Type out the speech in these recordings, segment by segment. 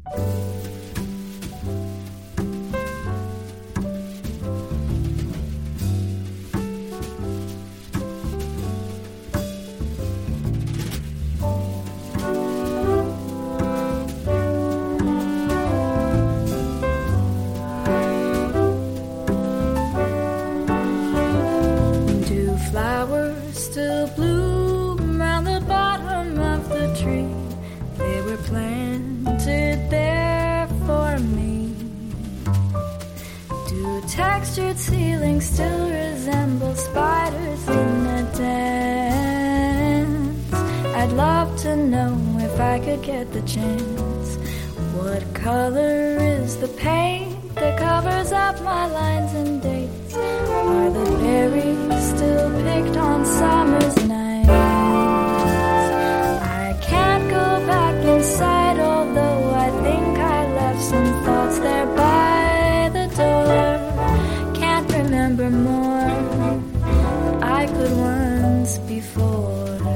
Still bloom round the bottom of the tree. They were planted there for me. Do textured ceilings still resemble spiders in a dance? I'd love to know if I could get the chance. What color is the paint that covers up my lines and dates? Are the berries still picked on summer's nights? I can't go back inside, although I think I left some thoughts there by the door. Can't remember more than I could once before.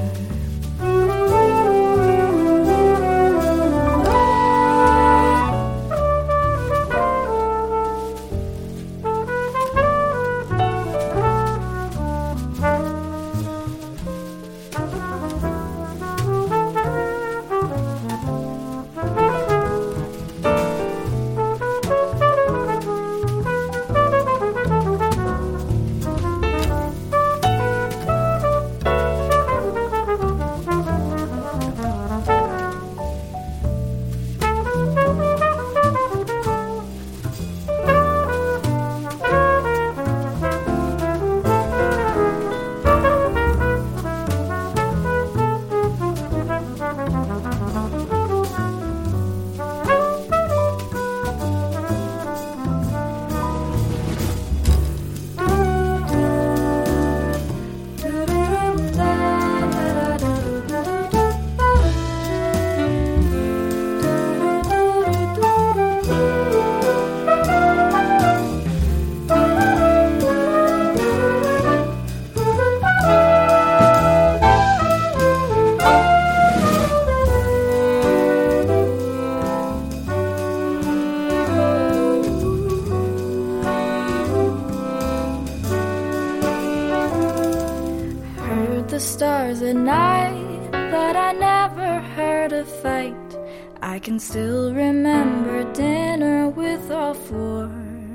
The stars at night, but I never heard a fight. I can still remember dinner with all four.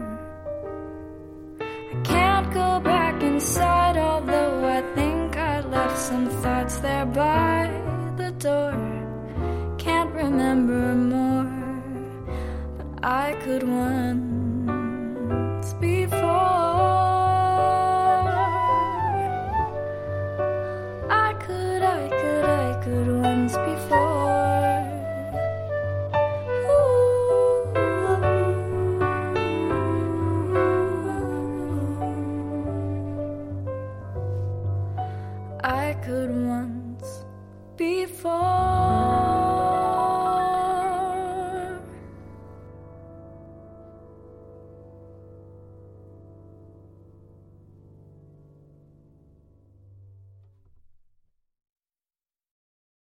I can't go back inside, although I think I left some thoughts there by the door. Can't remember more than I could once before. I could once before. I could once.